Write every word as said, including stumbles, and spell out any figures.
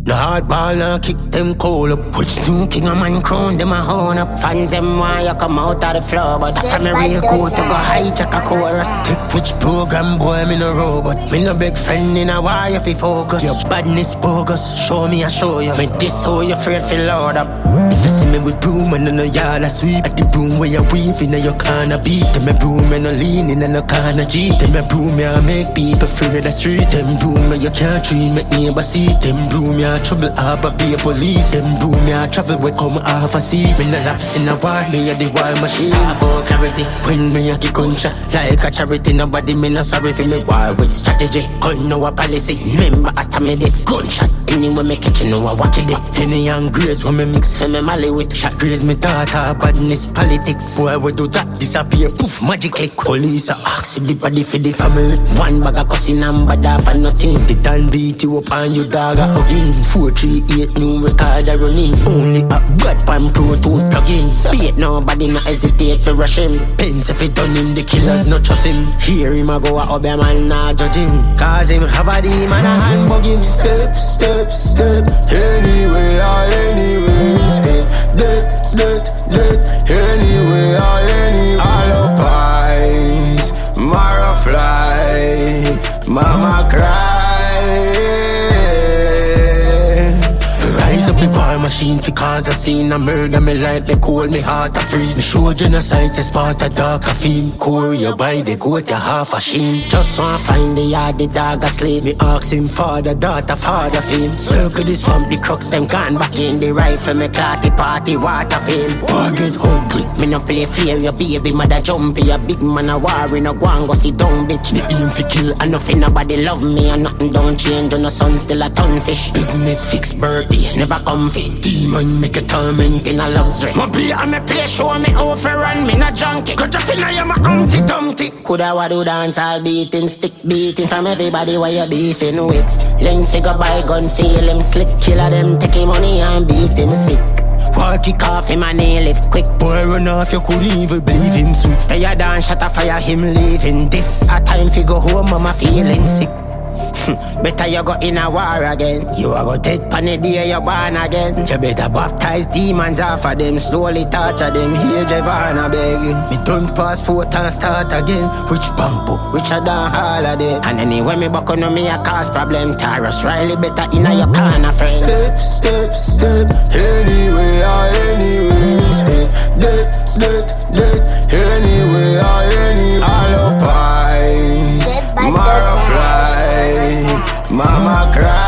The hard ball now kick them cold up. Which new king of man crown them a horn up. Fans them why you come out of the floor. But after me real go to go hijack a chorus. Take which program boy me no robot. Me no big friend in a why if you focus. Your badness bogus, show me I show you. Me this how you afraid fi load up. If you see me with broom and in the yard I sweep. At the broom where you weave in your corner beat. Them a broom and no lean in the corner Jeep. Them a broom ya make people fear the street. Them broom you can't treat me neighbor see. Them broom ya trouble harbor be a police. Them broom ya travel we come half a sea. Me no laps in a war, me a the war machine. About clarity, when me a kick gunshot like a charity. Nobody me no sorry for me war with strategy. Gun no a policy, remember after me this gunshot. Anyway me catch you know a wacky day. Any young grades when me mix for me mally with. Shot grades me daughter, badness politics. Boy we do that, disappear, poof, magically. Police a ask the body for the family. One bag of cussing and bad for nothing. The tan beat you up and you dog a hugging. Four three eight new record a running. Only a bad pan pro tool plug-in. Beat nobody no hesitate for rush him. Pens if it done him, the killers not trust him. Hear him a go a up him and not judge him. Cause him have a demon a hand bug him. Step, step, step. Anyway, I anyway. Step, let, let, let. Anyway, I anyway. All up eyes. Mara fly. Mama cry. Rise up the war machine fi cause a scene. A murder me like me cold, me heart a freeze. Me show genocide is part of dark a feel. Core you buy the goat you half a sheen. Just wanna find the yard the dog asleep. Me ask him father, daughter, father fame. Circle this swamp, the crooks them gone back in. The rifle me clotty party water fame. War get ugly, me no play fair. Your baby mother jumpy, a big man a war in a go and go sit down bitch. Me aim fi kill and nothing nobody love me. And nothing don't change and the sun still a ton fish. Business fix birthday, never comfy. Demon make a torment in a luxury. My be a me play show me how fi run me not junkie. Cut up in a ya my Humpty Dumpty. Coulda wa do dance all beating, stick beating from everybody where you beefing with. Length figure by gun feel him slick. Killer them take him money and beat him sick. War kick off him and he live quick. Boy run off you couldn't even believe him swift. They a dance shot a fire him leaving this. A time fi go home mama feeling sick. Better you go in a war again. You a go dead pan the day you born again. You better baptize demons off of them. Slowly torture them. Here Javana begging. Me done passport and start again. Which bamboo, which I done all of them. And anyway me back on me a cause problem. Taurus Riley better in a your corner friend. Step, step, step. Anyway, I anyway. Step, let, let, let. Anyway, I anyway. All up eyes. Mara fly. Mama cry.